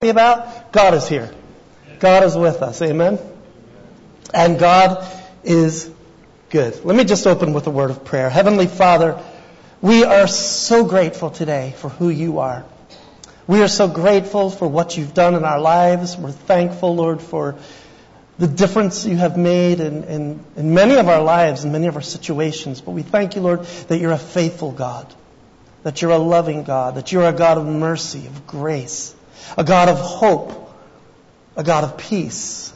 about? God is here. God is with us. Amen? And God is good. Let me just open with a word of prayer. Heavenly Father, we are so grateful today for who you are. We are so grateful for what you've done in our lives. We're thankful, Lord, for the difference you have made in many of our lives, in many of our situations. But we thank you, Lord, that you're a faithful God, that you're a loving God, that you're a God of mercy, of grace, a God of hope, a God of peace.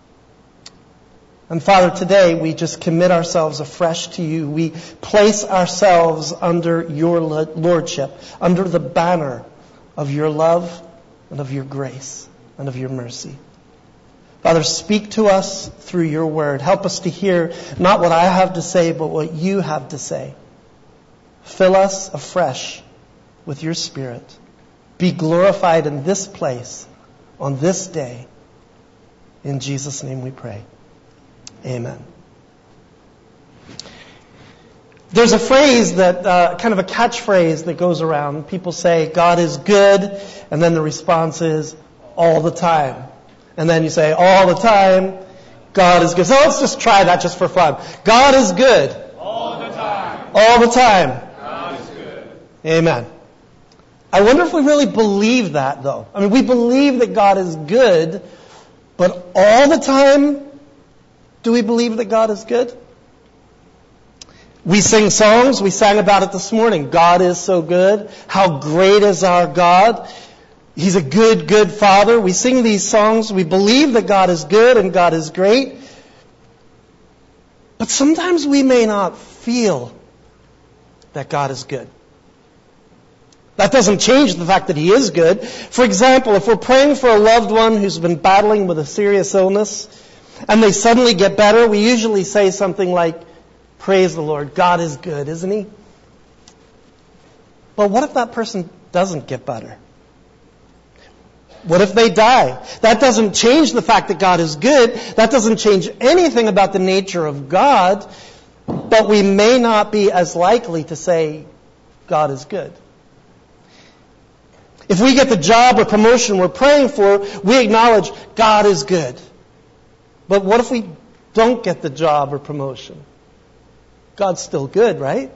And Father, today we just commit ourselves afresh to you. We place ourselves under your lordship, under the banner of your love and of your grace and of your mercy. Father, speak to us through your word. Help us to hear not what I have to say, but what you have to say. Fill us afresh with your Spirit. Be glorified in this place on this day. In Jesus' name we pray. Amen. There's a phrase that, kind of a catchphrase that goes around. People say, God is good, and then the response is, all the time. And then you say, all the time, God is good. So let's just try that just for fun. God is good. All the time. All the time. God is good. Amen. I wonder if we really believe that, though. I mean, we believe that God is good, but all the time, do we believe that God is good? We sing songs. We sang about it this morning. God is so good. How great is our God. He's a good, good Father. We sing these songs. We believe that God is good and God is great. But sometimes we may not feel that God is good. That doesn't change the fact that He is good. For example, if we're praying for a loved one who's been battling with a serious illness and they suddenly get better, we usually say something like, praise the Lord, God is good, isn't He? But what if that person doesn't get better? What if they die? That doesn't change the fact that God is good. That doesn't change anything about the nature of God. But we may not be as likely to say God is good. If we get the job or promotion we're praying for, we acknowledge God is good. But what if we don't get the job or promotion? God's still good, right?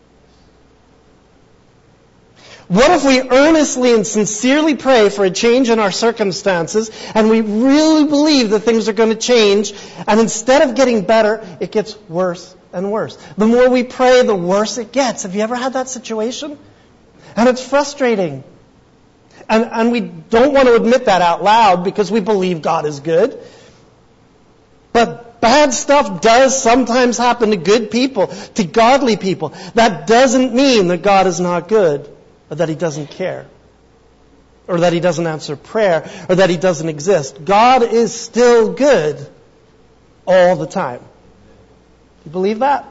What if we earnestly and sincerely pray for a change in our circumstances and we really believe that things are going to change, and instead of getting better, it gets worse and worse? The more we pray, the worse it gets. Have you ever had that situation? And it's frustrating. And we don't want to admit that out loud because we believe God is good. But bad stuff does sometimes happen to good people, to godly people. That doesn't mean that God is not good, or that He doesn't care, or that He doesn't answer prayer, or that He doesn't exist. God is still good all the time. You believe that?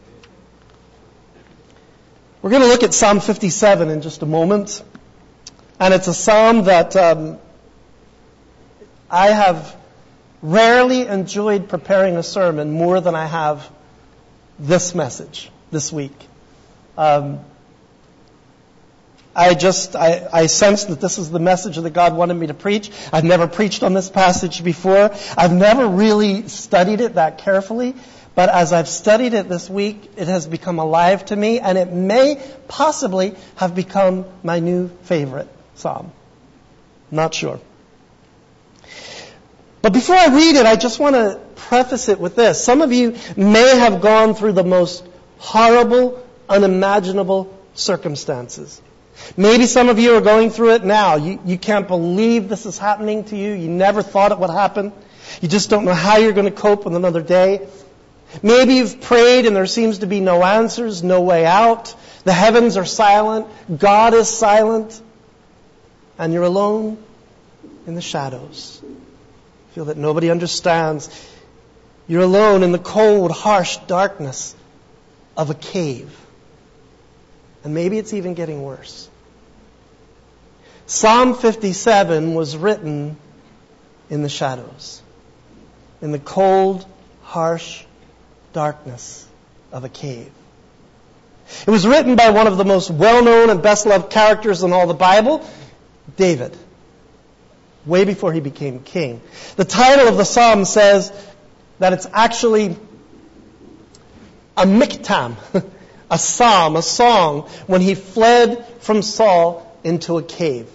We're going to look at Psalm 57 in just a moment. And it's a psalm that I have rarely enjoyed preparing a sermon more than I have this message this week. I sensed that this is the message that God wanted me to preach. I've never preached on this passage before. I've never really studied it that carefully. But as I've studied it this week, it has become alive to me, and it may possibly have become my new favorite psalm. Not sure. But before I read it, I just want to preface it with this. Some of you may have gone through the most horrible, unimaginable circumstances. Maybe some of you are going through it now. You can't believe this is happening to you. You never thought it would happen. You just don't know how you're going to cope with another day. Maybe you've prayed and there seems to be no answers, no way out. The heavens are silent. God is silent. And you're alone in the shadows. Feel that nobody understands. You're alone in the cold, harsh darkness of a cave. And maybe it's even getting worse. Psalm 57 was written in the shadows. In the cold, harsh darkness of a cave. It was written by one of the most well-known and best-loved characters in all the Bible, David. way before he became king. The title of the psalm says that it's actually a miktam, a psalm, a song, when he fled from Saul into a cave.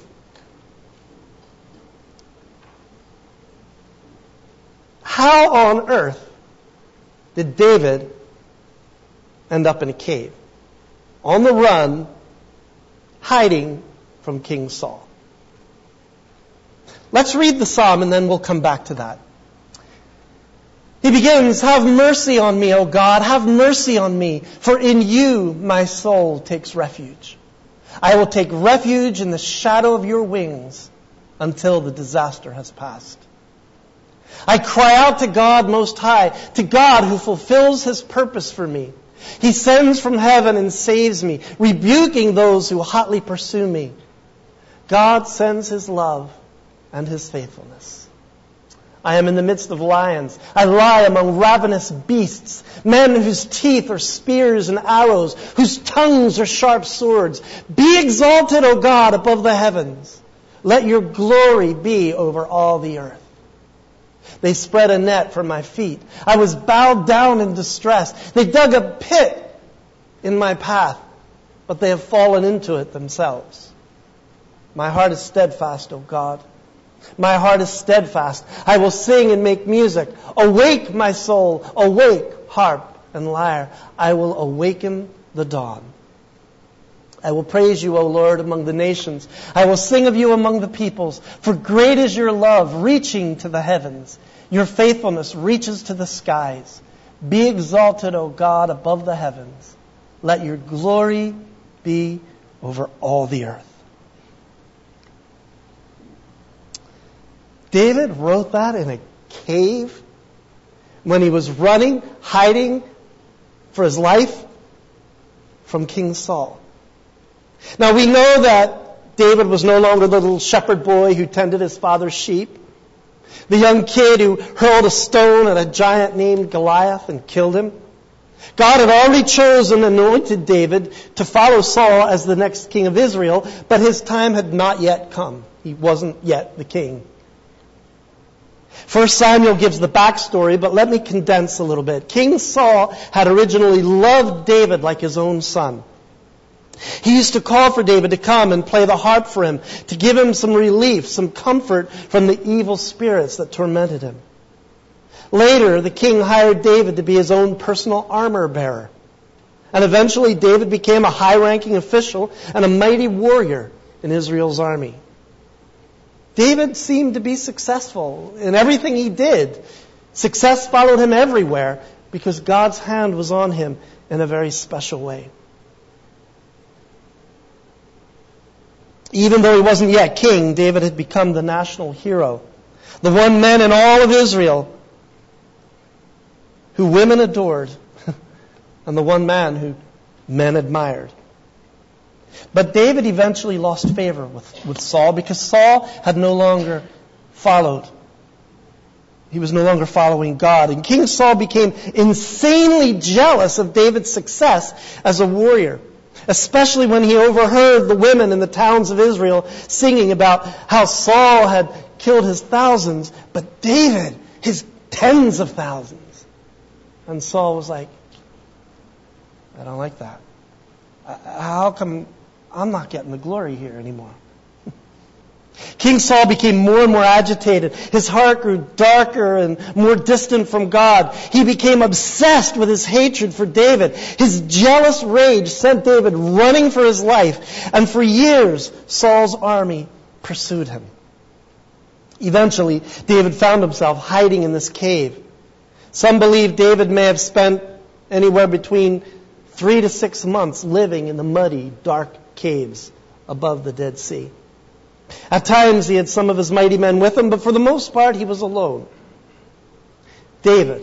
How on earth did David end up in a cave? On the run, hiding from King Saul. Let's read the psalm and then we'll come back to that. He begins, "Have mercy on me, O God, have mercy on me, for in you my soul takes refuge. I will take refuge in the shadow of your wings until the disaster has passed. I cry out to God Most High, to God who fulfills His purpose for me. He sends from heaven and saves me, rebuking those who hotly pursue me. God sends His love and His faithfulness. I am in the midst of lions. I lie among ravenous beasts, men whose teeth are spears and arrows, whose tongues are sharp swords. Be exalted, O God, above the heavens. Let your glory be over all the earth. They spread a net for my feet. I was bowed down in distress. They dug a pit in my path, but they have fallen into it themselves. My heart is steadfast, O God. My heart is steadfast. I will sing and make music. Awake, my soul. Awake, harp and lyre. I will awaken the dawn. I will praise you, O Lord, among the nations. I will sing of you among the peoples. For great is your love, reaching to the heavens. Your faithfulness reaches to the skies. Be exalted, O God, above the heavens. Let your glory be over all the earth. David wrote that in a cave when he was running, hiding for his life from King Saul. Now we know that David was no longer the little shepherd boy who tended his father's sheep, the young kid who hurled a stone at a giant named Goliath and killed him. God had already chosen and anointed David to follow Saul as the next king of Israel, but his time had not yet come. He wasn't yet the king. 1 Samuel gives the backstory, but let me condense a little bit. King Saul had originally loved David like his own son. He used to call for David to come and play the harp for him, to give him some relief, some comfort from the evil spirits that tormented him. Later, the king hired David to be his own personal armor bearer. And eventually, David became a high-ranking official and a mighty warrior in Israel's army. David seemed to be successful in everything he did. Success followed him everywhere because God's hand was on him in a very special way. Even though he wasn't yet king, David had become the national hero. The one man in all of Israel who women adored and the one man who men admired. But David eventually lost favor with Saul because Saul had no longer followed. He was no longer following God. And King Saul became insanely jealous of David's success as a warrior, especially when he overheard the women in the towns of Israel singing about how Saul had killed his thousands, but David his tens of thousands. And Saul was like, I don't like that. How come I'm not getting the glory here anymore? King Saul became more and more agitated. His heart grew darker and more distant from God. He became obsessed with his hatred for David. His jealous rage sent David running for his life. And for years, Saul's army pursued him. Eventually, David found himself hiding in this cave. Some believe David may have spent anywhere between 3 to 6 months living in the muddy, dark caves above the Dead Sea. At times he had some of his mighty men with him, but for the most part he was alone. David,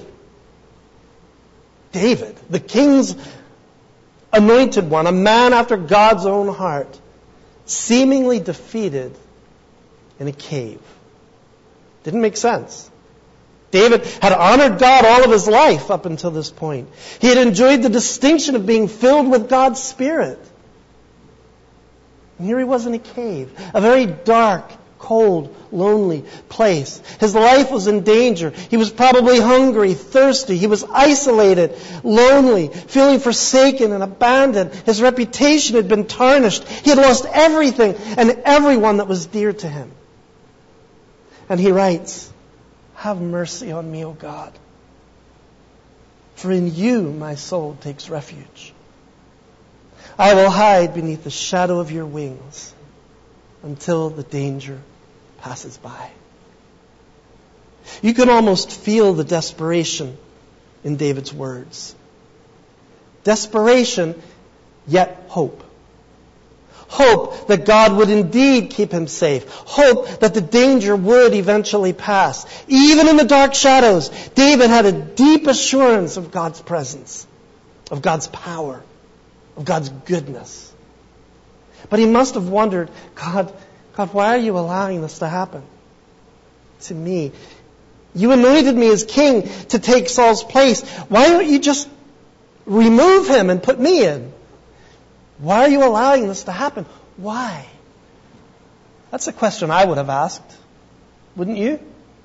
the king's anointed one, a man after God's own heart, seemingly defeated in a cave. Didn't make sense. David had honored God all of his life up until this point. He had enjoyed the distinction of being filled with God's Spirit. And here he was in a cave, a very dark, cold, lonely place. His life was in danger. He was probably hungry, thirsty. He was isolated, lonely, feeling forsaken and abandoned. His reputation had been tarnished. He had lost everything and everyone that was dear to him. And he writes, "Have mercy on me, O God, for in you my soul takes refuge. I will hide beneath the shadow of your wings until the danger passes by." You can almost feel the desperation in David's words. Desperation, yet hope. Hope that God would indeed keep him safe. Hope that the danger would eventually pass. Even in the dark shadows, David had a deep assurance of God's presence, of God's power, of God's goodness. But he must have wondered, God, why are you allowing this to happen to me? You anointed me as king to take Saul's place. Why don't you just remove him and put me in? Why are you allowing this to happen? Why? That's a question I would have asked. Wouldn't you?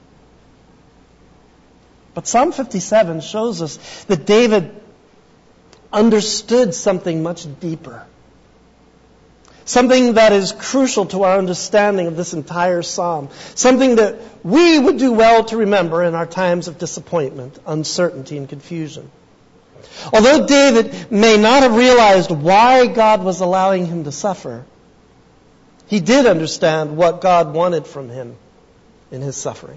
But Psalm 57 shows us that David understood something much deeper. Something that is crucial to our understanding of this entire psalm. Something that we would do well to remember in our times of disappointment, uncertainty, and confusion. Although David may not have realized why God was allowing him to suffer, he did understand what God wanted from him in his suffering.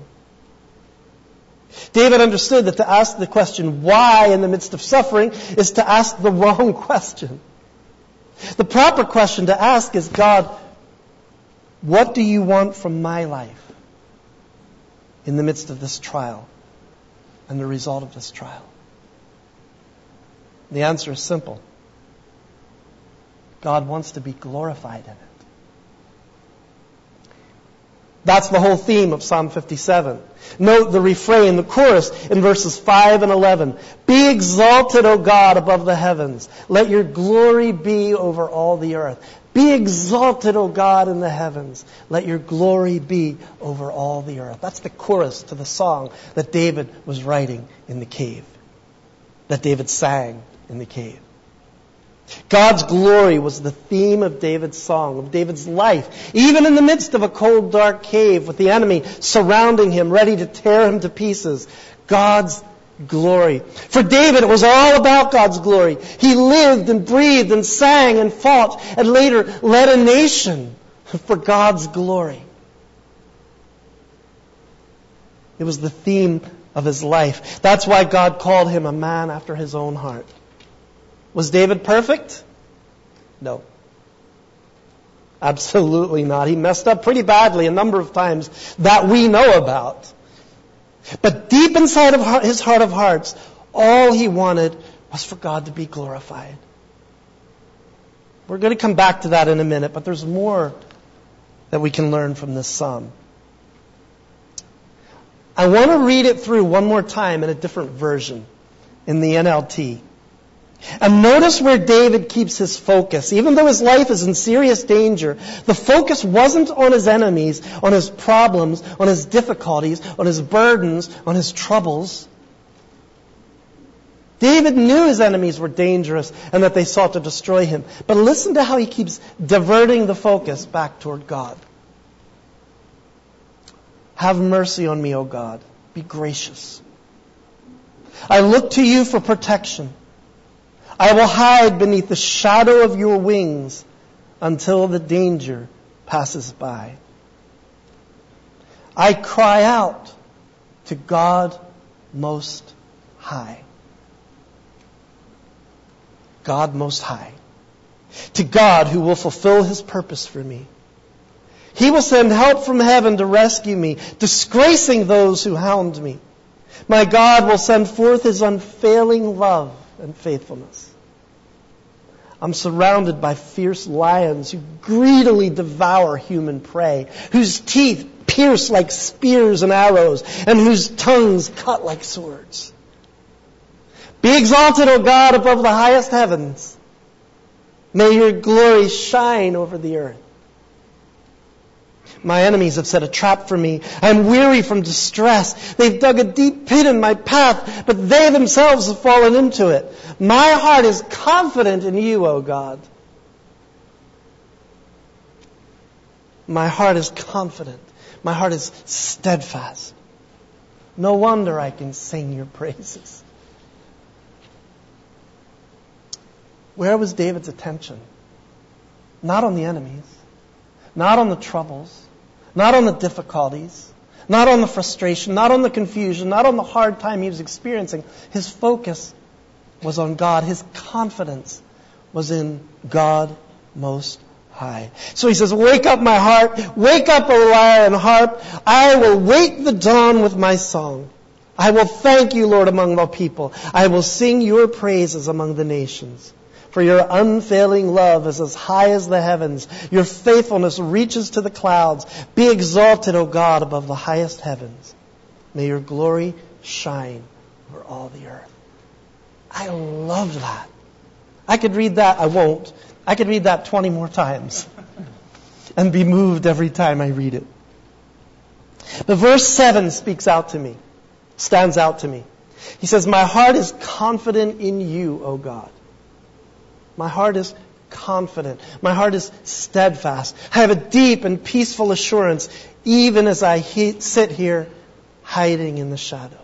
David understood that to ask the question why in the midst of suffering is to ask the wrong question. The proper question to ask is, God, what do you want from my life in the midst of this trial and the result of this trial? The answer is simple. God wants to be glorified in it. That's the whole theme of Psalm 57. Note the refrain, the chorus in verses 5 and 11. Be exalted, O God, above the heavens. Let your glory be over all the earth. Be exalted, O God, in the heavens. Let your glory be over all the earth. That's the chorus to the song that David was writing in the cave, that David sang in the cave. God's glory was the theme of David's song, of David's life. Even in the midst of a cold, dark cave with the enemy surrounding him, ready to tear him to pieces, God's glory. For David, it was all about God's glory. He lived and breathed and sang and fought and later led a nation for God's glory. It was the theme of his life. That's why God called him a man after his own heart. Was David perfect? No. Absolutely not. He messed up pretty badly a number of times that we know about. But deep inside of his heart of hearts, all he wanted was for God to be glorified. We're going to come back to that in a minute, but there's more that we can learn from this psalm. I want to read it through one more time in a different version, in the NLT. And notice where David keeps his focus. Even though his life is in serious danger, the focus wasn't on his enemies, on his problems, on his difficulties, on his burdens, on his troubles. David knew his enemies were dangerous and that they sought to destroy him. But listen to how he keeps diverting the focus back toward God. Have mercy on me, O God. Be gracious. I look to you for protection. I will hide beneath the shadow of your wings until the danger passes by. I cry out to God Most High. God Most High. To God who will fulfill His purpose for me. He will send help from heaven to rescue me, disgracing those who hound me. My God will send forth His unfailing love and faithfulness. I'm surrounded by fierce lions who greedily devour human prey, whose teeth pierce like spears and arrows, and whose tongues cut like swords. Be exalted, O God, above the highest heavens. May your glory shine over the earth. My enemies have set a trap for me. I am weary from distress. They've dug a deep pit in my path, but they themselves have fallen into it. My heart is confident in you, O God. My heart is confident. My heart is steadfast. No wonder I can sing your praises. Where was David's attention? Not on the enemies, not on the troubles, not on the difficulties, not on the frustration, not on the confusion, not on the hard time he was experiencing. His focus was on God. His confidence was in God Most High. So he says, wake up my heart, wake up, O lyre and harp. I will wake the dawn with my song. I will thank you, Lord, among the people. I will sing your praises among the nations. For your unfailing love is as high as the heavens. Your faithfulness reaches to the clouds. Be exalted, O God, above the highest heavens. May your glory shine over all the earth. I love that. I could read that. I won't. I could read that 20 more times and be moved every time I read it. But verse 7 speaks out to me, stands out to me. He says, my heart is confident in you, O God. My heart is confident. My heart is steadfast. I have a deep and peaceful assurance, even as I sit here hiding in the shadows.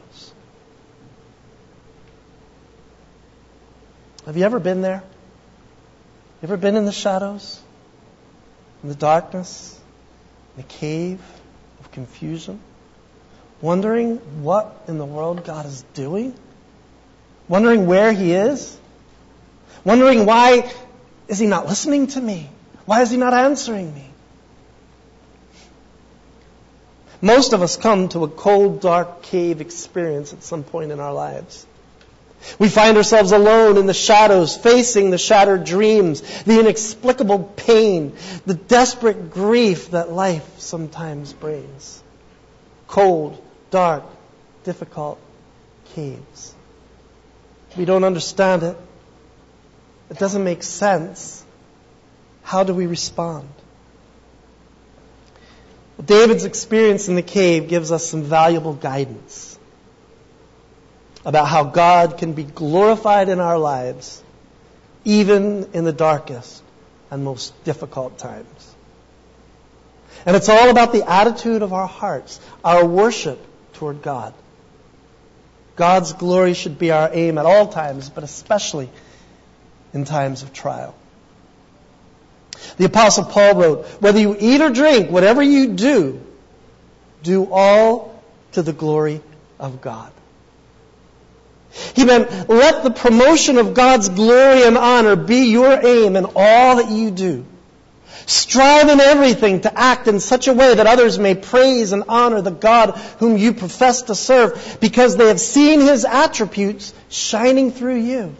Have you ever been there? You ever been in the shadows? In the darkness? In a cave of confusion? Wondering what in the world God is doing? Wondering where He is? Wondering why is He not listening to me? Why is He not answering me? Most of us come to a cold, dark cave experience at some point in our lives. We find ourselves alone in the shadows, facing the shattered dreams, the inexplicable pain, the desperate grief that life sometimes brings. Cold, dark, difficult caves. We don't understand it. It doesn't make sense. How do we respond? Well, David's experience in the cave gives us some valuable guidance about how God can be glorified in our lives, even in the darkest and most difficult times. And it's all about the attitude of our hearts, our worship toward God. God's glory should be our aim at all times, but especially in times of trial. The Apostle Paul wrote, whether you eat or drink, whatever you do, do all to the glory of God. He meant, let the promotion of God's glory and honor be your aim in all that you do. Strive in everything to act in such a way that others may praise and honor the God whom you profess to serve, because they have seen His attributes shining through you.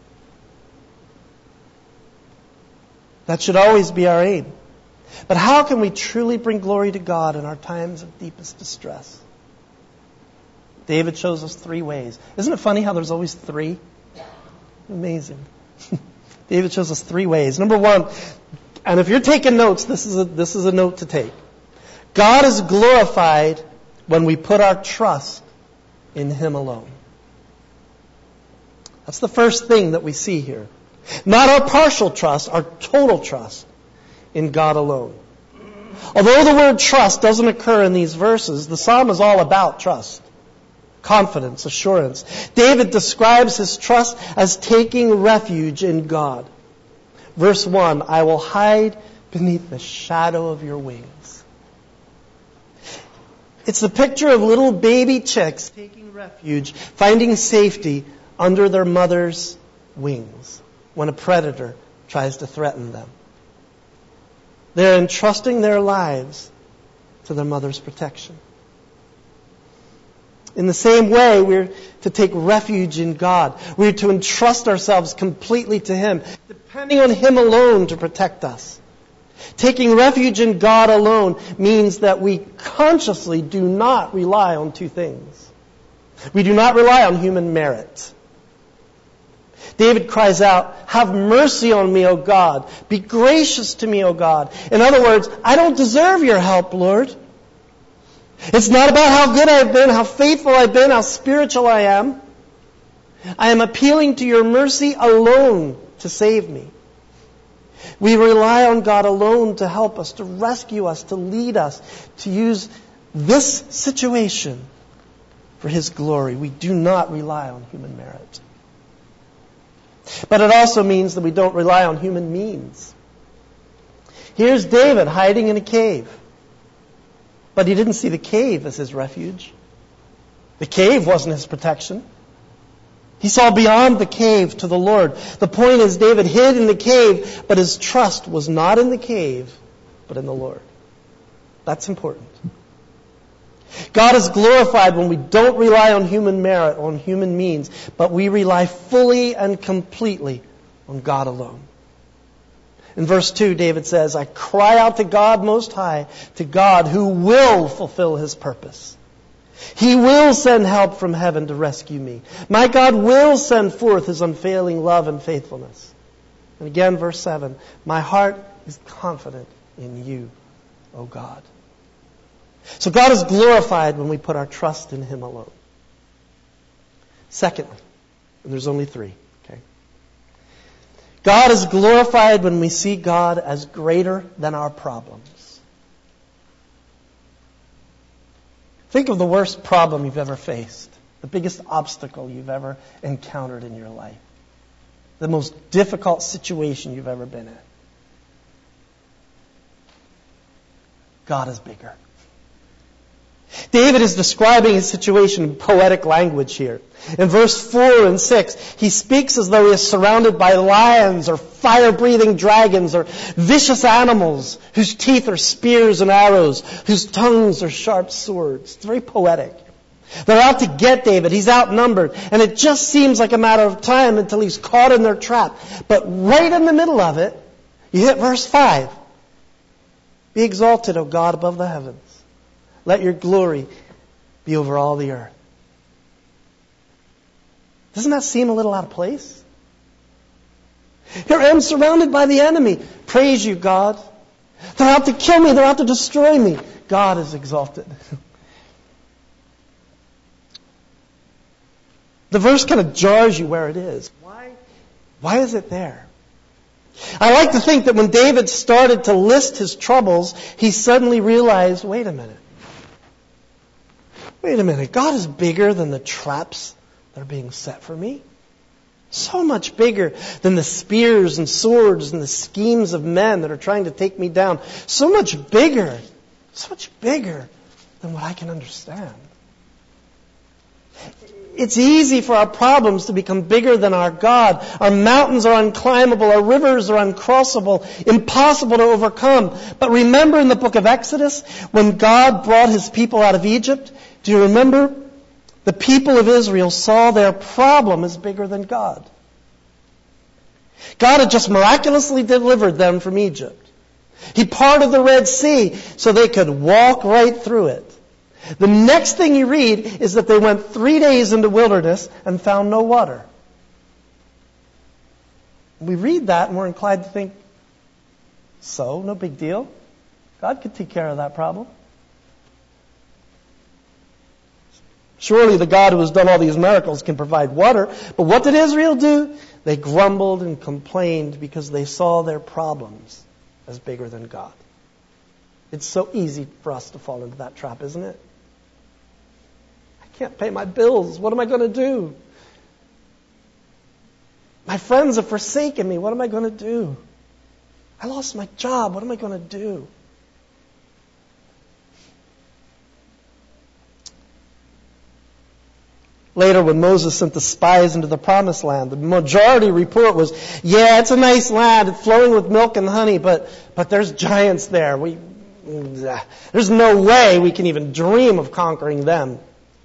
That should always be our aim. But how can we truly bring glory to God in our times of deepest distress? David shows us 3 ways. Isn't it funny how there's always 3? Amazing. David shows us 3 ways. Number 1, and if you're taking notes, this is a note to take. God is glorified when we put our trust in Him alone. That's the first thing that we see here. Not our partial trust, our total trust in God alone. Although the word trust doesn't occur in these verses, the psalm is all about trust, confidence, assurance. David describes his trust as taking refuge in God. Verse 1, I will hide beneath the shadow of your wings. It's the picture of little baby chicks taking refuge, finding safety under their mother's wings when a predator tries to threaten them. They're entrusting their lives to their mother's protection. In the same way, we're to take refuge in God. We're to entrust ourselves completely to Him, depending on Him alone to protect us. Taking refuge in God alone means that we consciously do not rely on 2 things. We do not rely on human merit. David cries out, "Have mercy on me, O God. Be gracious to me, O God." In other words, I don't deserve your help, Lord. It's not about how good I've been, how faithful I've been, how spiritual I am. I am appealing to your mercy alone to save me. We rely on God alone to help us, to rescue us, to lead us, to use this situation for His glory. We do not rely on human merit. But it also means that we don't rely on human means. Here's David hiding in a cave. But he didn't see the cave as his refuge. The cave wasn't his protection. He saw beyond the cave to the Lord. The point is, David hid in the cave, but his trust was not in the cave, but in the Lord. That's important. God is glorified when we don't rely on human merit, on human means, but we rely fully and completely on God alone. In verse 2, David says, "I cry out to God Most High, to God who will fulfill His purpose. He will send help from heaven to rescue me. My God will send forth His unfailing love and faithfulness." And again, verse 7, "My heart is confident in you, O God." So God is glorified when we put our trust in Him alone. Secondly, and there's only three, okay? God is glorified when we see God as greater than our problems. Think of the worst problem you've ever faced, the biggest obstacle you've ever encountered in your life, the most difficult situation you've ever been in. God is bigger. David is describing his situation in poetic language here. In verse 4 and 6, he speaks as though he is surrounded by lions or fire-breathing dragons or vicious animals whose teeth are spears and arrows, whose tongues are sharp swords. It's very poetic. They're out to get David. He's outnumbered. And it just seems like a matter of time until he's caught in their trap. But right in the middle of it, you hit verse 5. "Be exalted, O God, above the heavens. Let your glory be over all the earth." Doesn't that seem a little out of place? Here I am surrounded by the enemy. Praise you, God. They're out to kill me. They're out to destroy me. God is exalted. The verse kind of jars you where it is. Why is it there? I like to think that when David started to list his troubles, he suddenly realized, wait a minute, God is bigger than the traps that are being set for me. So much bigger than the spears and swords and the schemes of men that are trying to take me down. So much bigger than what I can understand. It's easy for our problems to become bigger than our God. Our mountains are unclimbable. Our rivers are uncrossable, impossible to overcome. But remember in the book of Exodus, when God brought His people out of Egypt, do you remember? The people of Israel saw their problem as bigger than God. God had just miraculously delivered them from Egypt. He parted the Red Sea so they could walk right through it. The next thing you read is that they went 3 days into wilderness and found no water. We read that and we're inclined to think, so, no big deal. God could take care of that problem. Surely the God who has done all these miracles can provide water. But what did Israel do? They grumbled and complained because they saw their problems as bigger than God. It's so easy for us to fall into that trap, isn't it? I can't pay my bills. What am I going to do? My friends have forsaken me. What am I going to do? I lost my job. What am I going to do? Later, when Moses sent the spies into the promised land, the majority report was, yeah, it's a nice land, it's flowing with milk and honey, but there's giants there. There's no way we can even dream of conquering them.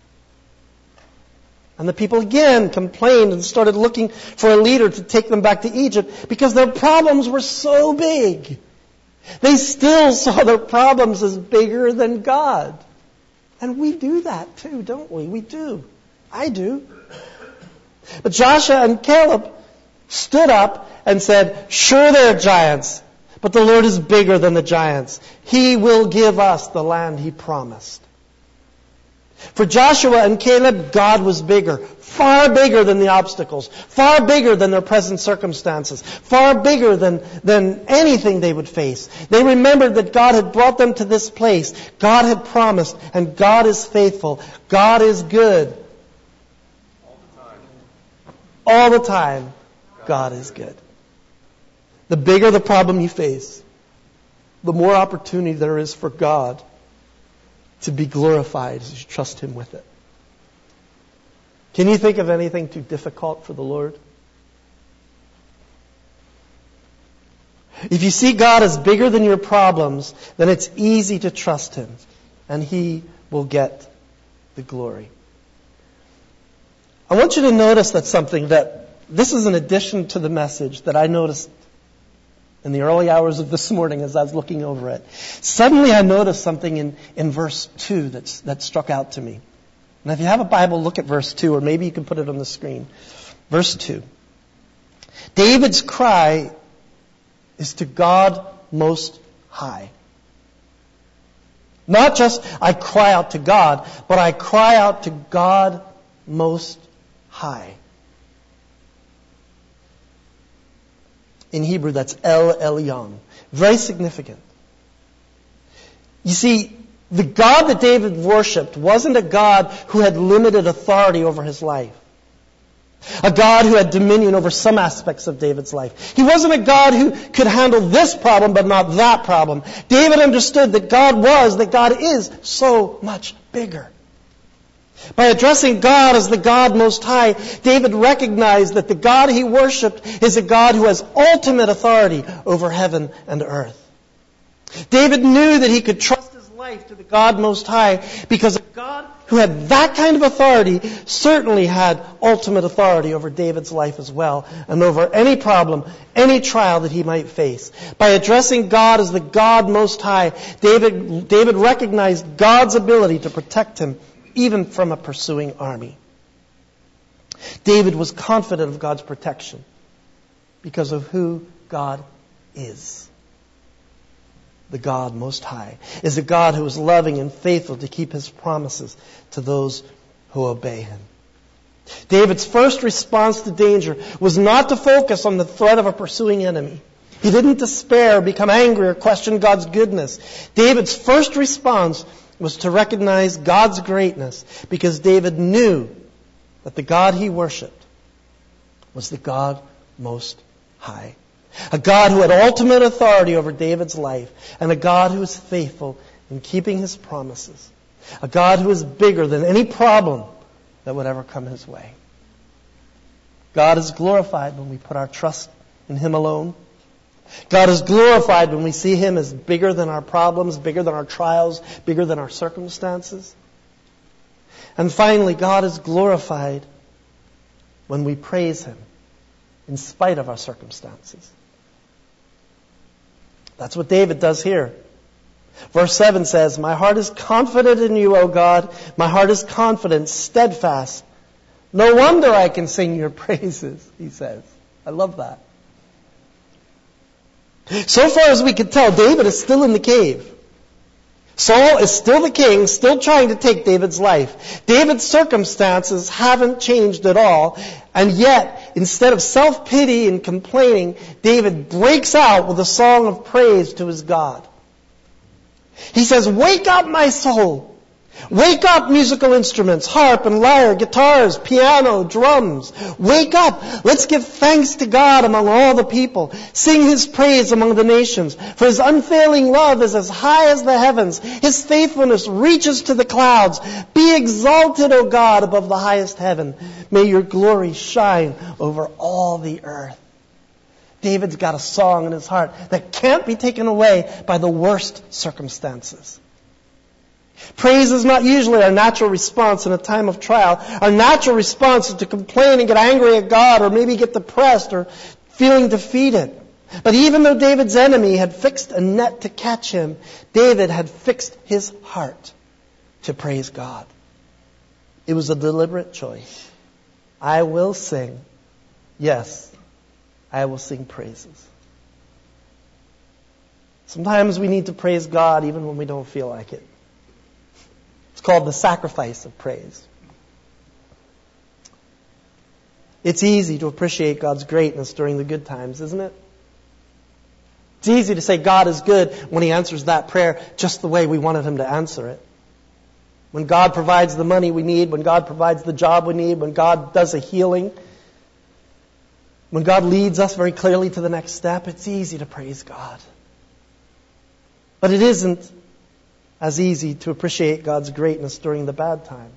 And the people again complained and started looking for a leader to take them back to Egypt because their problems were so big. They still saw their problems as bigger than God. And we do that too, don't we? We do. I do. But Joshua and Caleb, stood up and said, sure, there are giants, but the Lord is bigger than the giants. He will give us the land He promised. For Joshua and Caleb, God was bigger, far bigger than the obstacles, far bigger than their present circumstances, far bigger than anything they would face. They remembered that God had brought them to this place. God had promised, and God is faithful. God is good. All the time, God is good. The bigger the problem you face, the more opportunity there is for God to be glorified as you trust Him with it. Can you think of anything too difficult for the Lord? If you see God as bigger than your problems, then it's easy to trust Him, and He will get the glory. I want you to notice that this is an addition to the message that I noticed in the early hours of this morning as I was looking over it. Suddenly I noticed something in verse 2 that struck out to me. And if you have a Bible, look at verse 2, or maybe you can put it on the screen. Verse 2. David's cry is to God Most High. Not just, I cry out to God, but I cry out to God Most High. In Hebrew, that's El Elyon. Very significant. You see, the God that David worshipped wasn't a God who had limited authority over his life. A God who had dominion over some aspects of David's life. He wasn't a God who could handle this problem but not that problem. David understood that God is so much bigger. By addressing God as the God Most High, David recognized that the God he worshipped is a God who has ultimate authority over heaven and earth. David knew that he could trust his life to the God Most High because a God who had that kind of authority certainly had ultimate authority over David's life as well and over any problem, any trial that he might face. By addressing God as the God Most High, David recognized God's ability to protect him even from a pursuing army. David was confident of God's protection because of who God is. The God Most High is a God who is loving and faithful to keep His promises to those who obey Him. David's first response to danger was not to focus on the threat of a pursuing enemy. He didn't despair, become angry, or question God's goodness. David's first response was to recognize God's greatness because David knew that the God he worshipped was the God Most High. A God who had ultimate authority over David's life and a God who is faithful in keeping His promises. A God who is bigger than any problem that would ever come his way. God is glorified when we put our trust in Him alone. God is glorified when we see Him as bigger than our problems, bigger than our trials, bigger than our circumstances. And finally, God is glorified when we praise Him in spite of our circumstances. That's what David does here. Verse 7 says, "My heart is confident in You, O God. My heart is confident, steadfast. No wonder I can sing Your praises," he says. I love that. So far as we can tell, David is still in the cave. Saul is still the king, still trying to take David's life. David's circumstances haven't changed at all. And yet, instead of self-pity and complaining, David breaks out with a song of praise to his God. He says, "Wake up, my soul. Wake up, musical instruments, harp and lyre, guitars, piano, drums. Wake up. Let's give thanks to God among all the people. Sing His praise among the nations. For His unfailing love is as high as the heavens. His faithfulness reaches to the clouds. Be exalted, O God, above the highest heaven. May Your glory shine over all the earth." David's got a song in his heart that can't be taken away by the worst circumstances. Praise is not usually our natural response in a time of trial. Our natural response is to complain and get angry at God or maybe get depressed or feeling defeated. But even though David's enemy had fixed a net to catch him, David had fixed his heart to praise God. It was a deliberate choice. I will sing. Yes, I will sing praises. Sometimes we need to praise God even when we don't feel like it. It's called the sacrifice of praise. It's easy to appreciate God's greatness during the good times, isn't it? It's easy to say God is good when He answers that prayer just the way we wanted Him to answer it. When God provides the money we need, when God provides the job we need, when God does a healing, when God leads us very clearly to the next step, it's easy to praise God. But it isn't as easy to appreciate God's greatness during the bad times.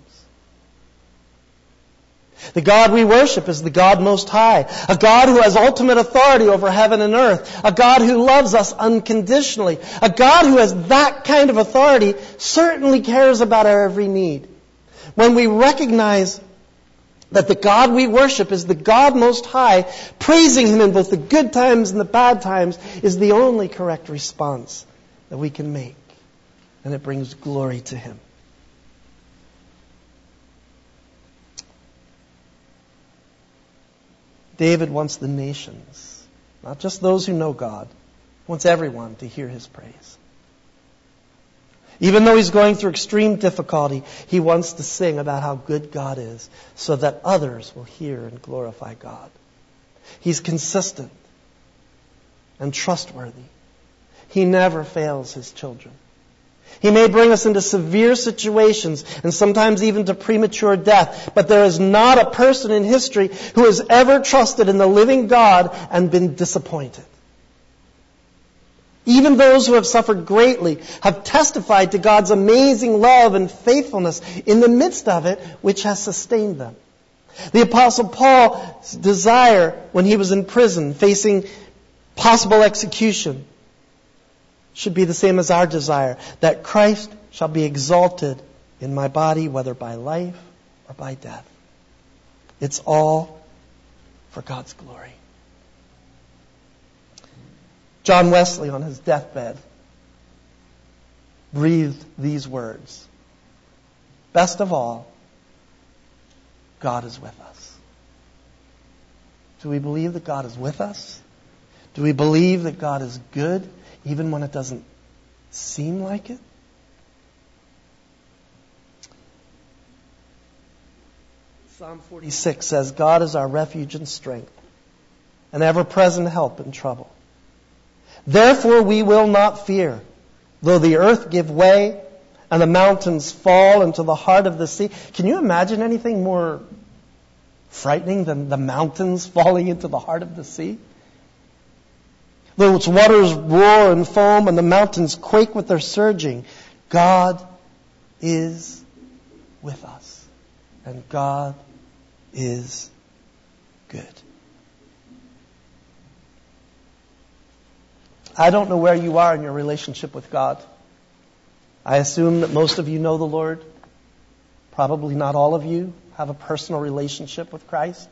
The God we worship is the God Most High, a God who has ultimate authority over heaven and earth, a God who loves us unconditionally, a God who has that kind of authority certainly cares about our every need. When we recognize that the God we worship is the God Most High, praising Him in both the good times and the bad times is the only correct response that we can make, and it brings glory to Him. David wants the nations, not just those who know God, wants everyone to hear his praise. Even though he's going through extreme difficulty, he wants to sing about how good God is so that others will hear and glorify God. He's consistent and trustworthy. He never fails his children. He may bring us into severe situations and sometimes even to premature death, but there is not a person in history who has ever trusted in the living God and been disappointed. Even those who have suffered greatly have testified to God's amazing love and faithfulness in the midst of it, which has sustained them. The Apostle Paul's desire when he was in prison, facing possible execution, should be the same as our desire, that Christ shall be exalted in my body, whether by life or by death. It's all for God's glory. John Wesley, on his deathbed, breathed these words: best of all, God is with us. Do we believe that God is with us? Do we believe that God is good, even when it doesn't seem like it? Psalm 46 says, God is our refuge and strength, an ever-present help in trouble. Therefore we will not fear, though the earth give way and the mountains fall into the heart of the sea. Can you imagine anything more frightening than the mountains falling into the heart of the sea? Though its waters roar and foam and the mountains quake with their surging, God is with us. And God is good. I don't know where you are in your relationship with God. I assume that most of you know the Lord. Probably not all of you have a personal relationship with Christ.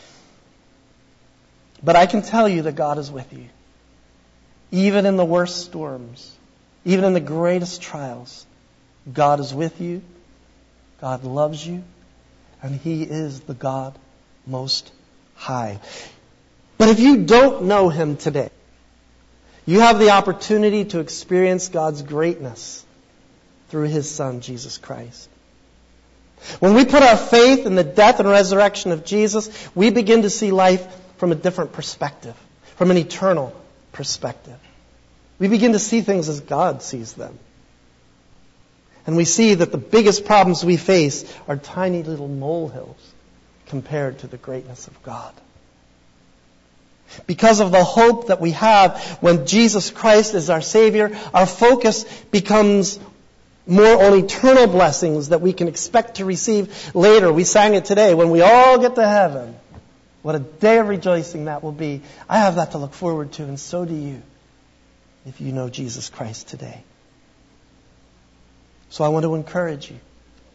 But I can tell you that God is with you. Even in the worst storms, even in the greatest trials, God is with you, God loves you, and He is the God Most High. But if you don't know Him today, you have the opportunity to experience God's greatness through His Son, Jesus Christ. When we put our faith in the death and resurrection of Jesus, we begin to see life from a different perspective, from an eternal perspective. We begin to see things as God sees them. And we see that the biggest problems we face are tiny little molehills compared to the greatness of God. Because of the hope that we have when Jesus Christ is our Savior, our focus becomes more on eternal blessings that we can expect to receive later. We sang it today, when we all get to heaven. What a day of rejoicing that will be. I have that to look forward to, and so do you, if you know Jesus Christ today. So I want to encourage you.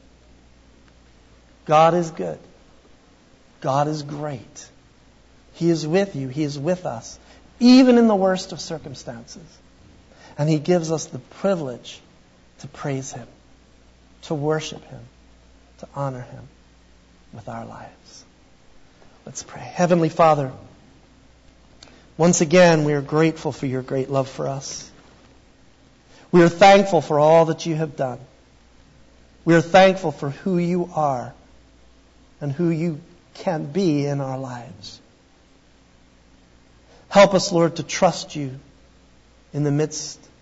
God is good. God is great. He is with you. He is with us, even in the worst of circumstances. And He gives us the privilege to praise Him, to worship Him, to honor Him with our lives. Let's pray. Heavenly Father, Once again, we are grateful for your great love for us. We are thankful for all that you have done. We are thankful for who you are and who you can be in our lives. Help us, Lord, to trust you in the midst